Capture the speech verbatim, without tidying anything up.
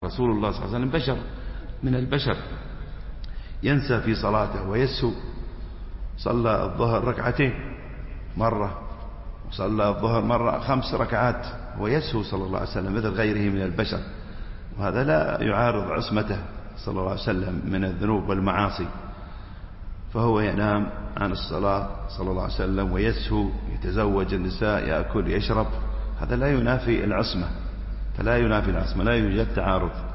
رسول الله صلى الله عليه وسلم بشر من البشر، ينسى في صلاته ويسهو. صلى الظهر ركعتين مرة، وصلى الظهر مرة خمس ركعات ويسهو صلى الله عليه وسلم مثل غيره من البشر، وهذا لا يعارض عصمته صلى الله عليه وسلم من الذنوب والمعاصي. فهو ينام عن الصلاة صلى الله عليه وسلم ويسهو، يتزوج النساء، يأكل، يشرب، هذا لا ينافي العصمة، فلا ينافي العصمة، لا يوجد تعارض.